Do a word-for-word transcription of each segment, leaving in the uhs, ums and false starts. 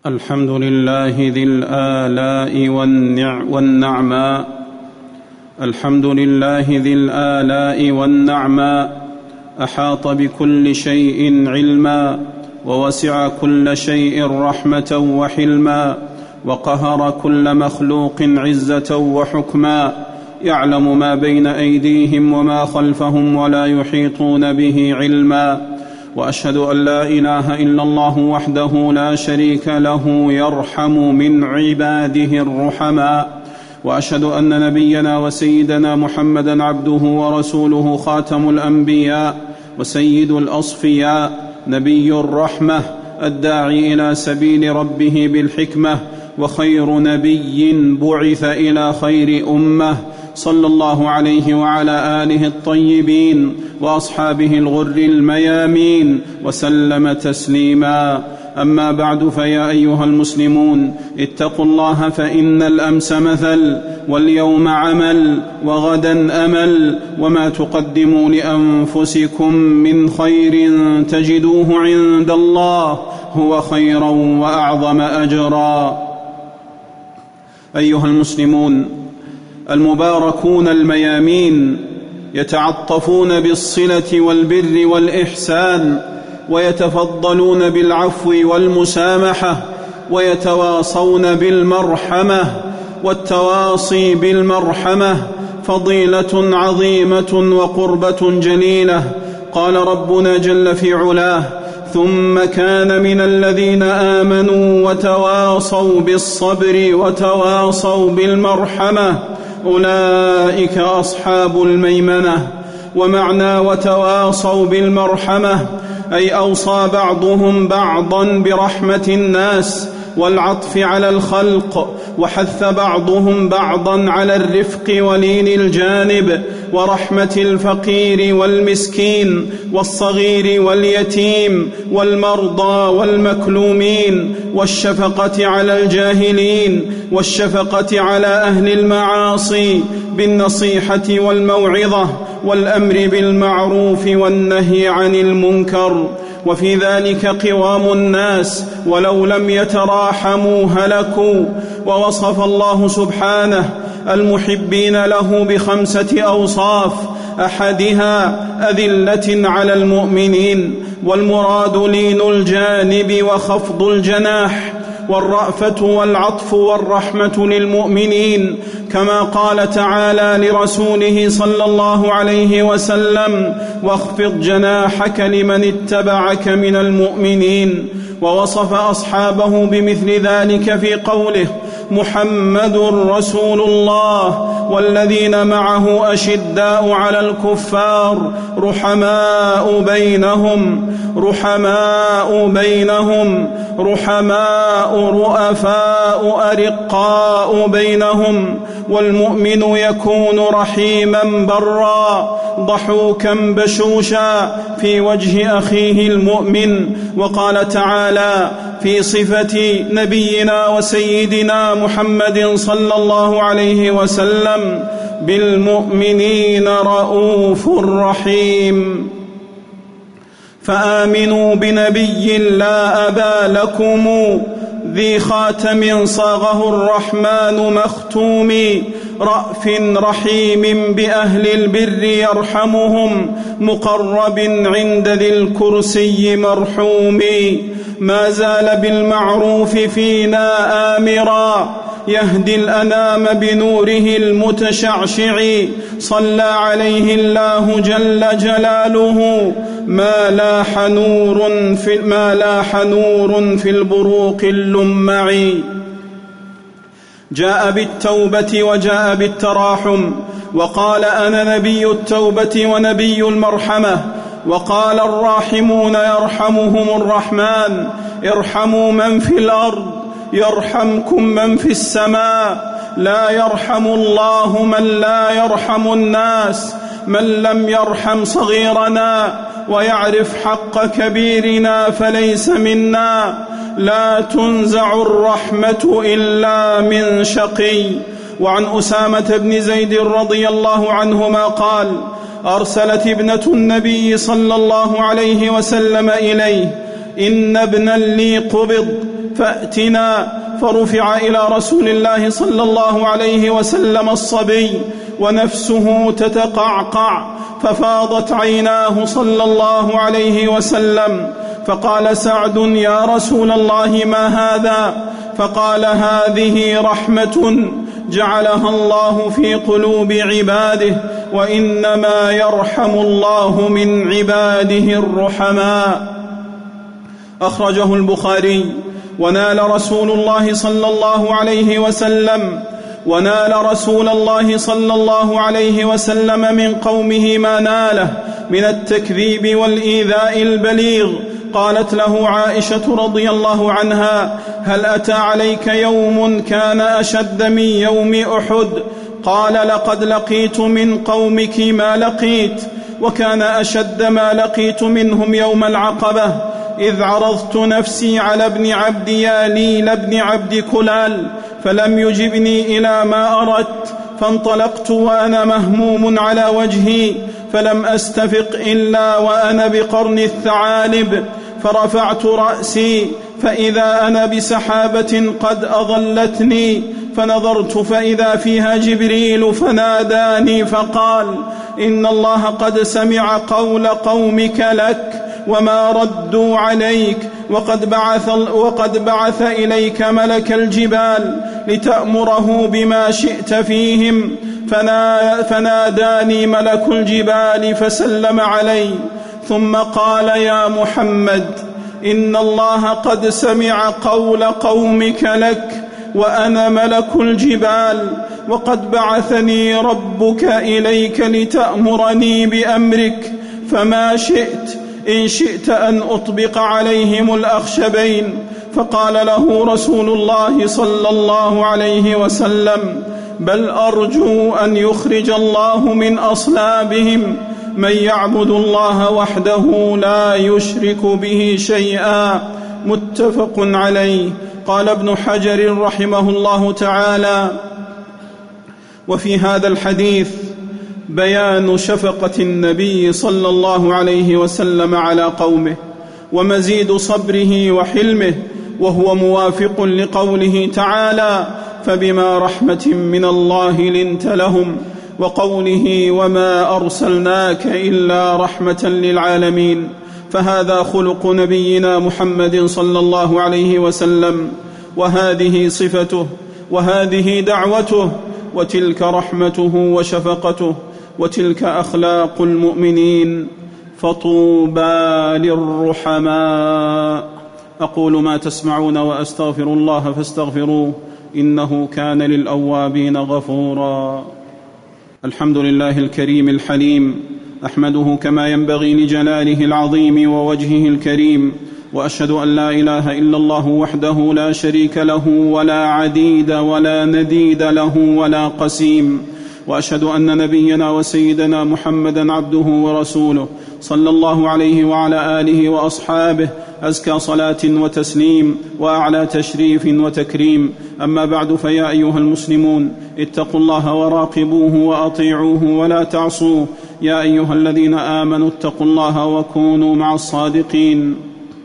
الحمد لله ذي الآلاء والنعماء الحمد لله ذي الآلاء والنعماء أحاط بكل شيء علما ووسع كل شيء رحمة وحلما وقهر كل مخلوق عزة وحكما يعلم ما بين أيديهم وما خلفهم ولا يحيطون به علما وأشهد أن لا إله إلا الله وحده لا شريك له يرحم من عباده الرحماء وأشهد أن نبينا وسيدنا محمدًا عبده ورسوله خاتم الأنبياء وسيد الأصفياء نبي الرحمة الداعي إلى سبيل ربه بالحكمة وخير نبي بعث إلى خير أمة صلى الله عليه وعلى آله الطيبين وأصحابه الغر الميامين وسلم تسليما. أما بعد، فيا أيها المسلمون اتقوا الله، فإن الأمس مثل واليوم عمل وغدا أمل، وما تقدموا لأنفسكم من خير تجدوه عند الله هو خيرا وأعظم أجرا. أيها المسلمون المباركون الميامين يتعطفون بالصلة والبر والإحسان، ويتفضلون بالعفو والمسامحة، ويتواصون بالمرحمة، والتواصي بالمرحمة فضيلة عظيمة وقربة جليلة. قال ربنا جل في علاه: ثم كان من الذين آمنوا وتواصوا بالصبر وتواصوا بالمرحمة أولئك أصحاب الميمنة. ومعنى وتواصوا بالمرحمة أي أوصى بعضهم بعضا برحمة الناس والعطف على الخلق، وحث بعضهم بعضا على الرفق ولين الجانب ورحمة الفقير والمسكين والصغير واليتيم والمرضى والمكلومين، والشفقة على الجاهلين، والشفقة على أهل المعاصي بالنصيحة والموعظة والأمر بالمعروف والنهي عن المنكر. وفي ذلك قوام الناس ولو لم يتراحموا هلكوا. ووصف الله سبحانه المحبين له بخمسة أوصاف: أحدها أذلة على المؤمنين، والمراد لين الجانب وخفض الجناح، والرأفة والعطف والرحمة للمؤمنين، كما قال تعالى لرسوله صلى الله عليه وسلم: واخفض جناحك لمن اتبعك من المؤمنين. ووصف أصحابه بمثل ذلك في قوله: محمد رسول الله والذين معه أشداء على الكفار رحماء بينهم رحماء بينهم رحماء رؤفاء أرقاء بينهم. والمؤمن يكون رحيما برا ضحوكا بشوشا في وجه أخيه المؤمن. وقال تعالى في صفة نبينا وسيدنا محمد صلى الله عليه وسلم: بالمؤمنين رؤوف رحيم. فآمنوا بنبي لا أبا لكم ذي خاتم صاغه الرحمن مختوم، رأف رحيم بأهل البر يرحمهم، مقرب عند ذي الكرسي مرحوم. ما زال بالمعروف فينا آمرا، يهدي الأنام بنوره المتشعشع، صلى عليه الله جل جلاله، ما لاح نور في, ما لاح نور في البروق اللمع. جاء بالتوبة وجاء بالتراحم، وقال: أنا نبي التوبة ونبي المرحمة. وقال: الراحمون يرحمهم الرحمن، ارحموا من في الأرض يرحمكم من في السماء. لا يرحم الله من لا يرحم الناس. من لم يرحم صغيرنا ويعرف حق كبيرنا فليس منا. لا تنزع الرحمة إلا من شقي. وعن أسامة بن زيد رضي الله عنهما قال: أرسلت ابنة النبي صلى الله عليه وسلم إليه: إن ابنا لي قبض فأتنا. فرفع إلى رسول الله صلى الله عليه وسلم الصبي ونفسه تتقعقع، ففاضت عيناه صلى الله عليه وسلم، فقال سعد: يا رسول الله ما هذا؟ فقال: هذه رحمة جعلها الله في قلوب عباده، وإنما يرحم الله من عباده الرحماء. أخرجه البخاري. ونال رسول الله صلى الله عليه وسلم ونال رسول الله صلى الله عليه وسلم من قومه ما ناله من التكذيب والإيذاء البليغ. قالت له عائشة رضي الله عنها: هل أتى عليك يوم كان أشد من يوم أحد؟ قال: لقد لقيت من قومك ما لقيت، وكان أشد ما لقيت منهم يوم العقبة، إذ عرضت نفسي على ابن عبد ياليل بن عبد كلال فلم يجبني إلى ما أردت، فانطلقت وأنا مهموم على وجهي، فلم أستفق إلا وأنا بقرن الثعالب، فرفعت رأسي فإذا أنا بسحابة قد أظلتني، فنظرت فإذا فيها جبريل فناداني فقال: إن الله قد سمع قول قومك لك وما ردوا عليك، وقد بعث, وقد بعث إليك ملك الجبال لتأمره بما شئت فيهم. فناداني ملك الجبال فسلم علي، ثم قال: يا محمد، إن الله قد سمع قول قومك لك، وأنا ملك الجبال، وقد بعثني ربك إليك لتأمرني بأمرك، فما شئت، إن شئت أن أطبق عليهم الأخشبين. فقال له رسول الله صلى الله عليه وسلم: بل أرجو أن يخرج الله من أصلابهم من يعبد الله وحده لا يشرك به شيئا. متفق عليه. قال ابن حجر رحمه الله تعالى: وفي هذا الحديث بيان شفقة النبي صلى الله عليه وسلم على قومه، ومزيد صبره وحلمه، وهو موافق لقوله تعالى: فبما رحمة من الله لنت لهم، وقوله: وما أرسلناك إلا رحمة للعالمين. فهذا خلق نبينا محمد صلى الله عليه وسلم، وهذه صفته، وهذه دعوته، وتلك رحمته وشفقته، وتلك أخلاق المؤمنين. فطوبى للرحماء. أقول ما تسمعون وأستغفر الله فاستغفروه، إنه كان للأوابين غفورا. الحمد لله الكريم الحليم، أحمده كما ينبغي لجلاله العظيم ووجهه الكريم، وأشهد أن لا إله إلا الله وحده لا شريك له ولا عديد ولا نديد له ولا قسيم، وأشهد أن نبينا وسيدنا محمدا عبده ورسوله صلى الله عليه وعلى آله وأصحابه أزكى صلاة وتسليم وأعلى تشريف وتكريم. أما بعد، فيا أيها المسلمون، اتقوا الله وراقبوه وأطيعوه ولا تعصوه. يا أيها الذين آمنوا اتقوا الله وكونوا مع الصادقين.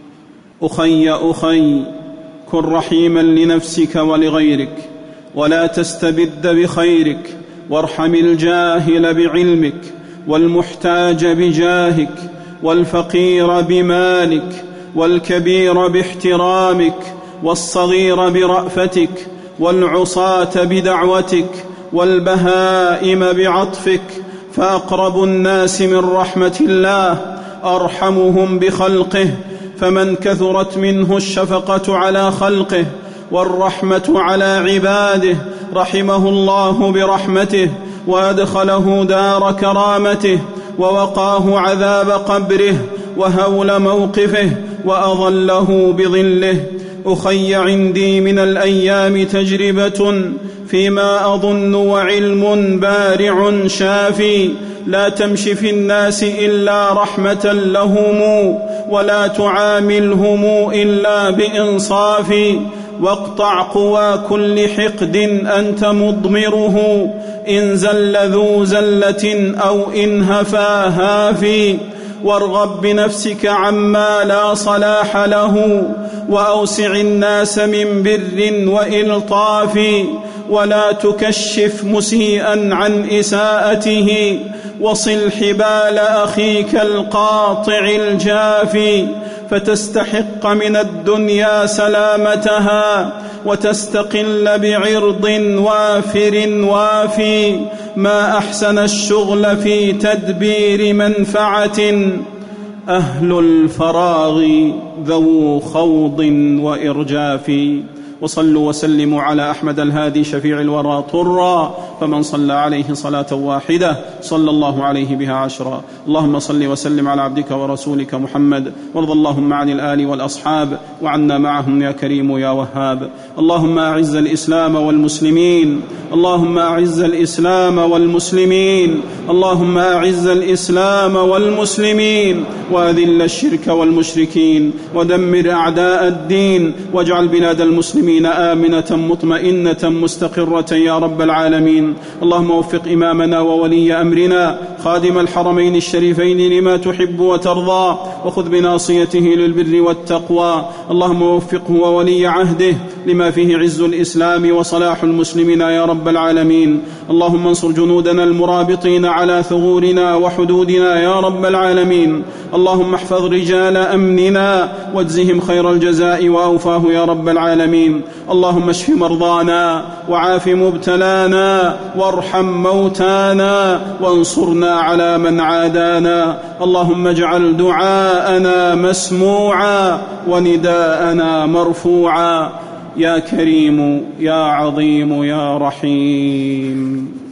أخي أخي، كن رحيما لنفسك ولغيرك، ولا تستبد بخيرك، وارحم الجاهل بعلمك، والمحتاج بجاهك، والفقير بمالك، والكبير باحترامك، والصغير برأفتك، والعصاة بدعوتك، والبهائم بعطفك. فأقرب الناس من رحمة الله أرحمهم بخلقه، فمن كثرت منه الشفقة على خلقه والرحمة على عباده رحمه الله برحمته، وأدخله دار كرامته، ووقاه عذاب قبره وهول موقفه، وأظله بظله. أخي، عندي من الأيام تجربة فيما أظن وعلم بارع شافي: لا تمش في الناس إلا رحمة لهم، ولا تعاملهم إلا بإنصاف، واقطع قوى كل حقد أنت مضمره، إن زل ذو زلة أو إن هفا هافي. وارغب بنفسك عما لا صلاح له، وأوسع الناس من بر وإلطاف، ولا تكشف مسيئا عن إساءته، وصل حبال أخيك القاطع الجافي، فتستحق من الدنيا سلامتها وتستقل بعرض وافر وافي. ما أحسن الشغل في تدبير منفعة، أهل الفراغ ذو خوض وإرجاف. وصلوا وسلموا على أحمد الهادي شفيع الورى طرا، فمن صلى عليه صلاة واحدة صلى الله عليه بها عشرا. اللهم صل وسلم على عبدك ورسولك محمد، وارض اللهم عن الآل والأصحاب وعنا معهم يا كريم يا وهاب. اللهم أعز الإسلام والمسلمين، اللهم أعز الإسلام والمسلمين، اللهم أعز الإسلام والمسلمين، وأذل الشرك والمشركين، ودمر أعداء الدين، واجعل بلاد المسلمين آمنة مطمئنة مستقرة يا رب العالمين. اللهم وفق إمامنا وولي أمرنا خادم الحرمين الشريفين لما تحب وترضى، وخذ بناصيته للبر والتقوى. اللهم وفقه وولي عهده لما فيه عز الإسلام وصلاح المسلمين يا رب العالمين. اللهم انصر جنودنا المرابطين على ثغورنا وحدودنا يا رب العالمين. اللهم احفظ رجال أمننا واجزهم خير الجزاء وأوفاه يا رب العالمين. اللهم اشف مرضانا وعاف مبتلانا وارحم موتانا وانصرنا على من عادانا. اللهم اجعل دعاءنا مسموعا ونداءنا مرفوعا، يا كريم يا عظيم يا رحيم.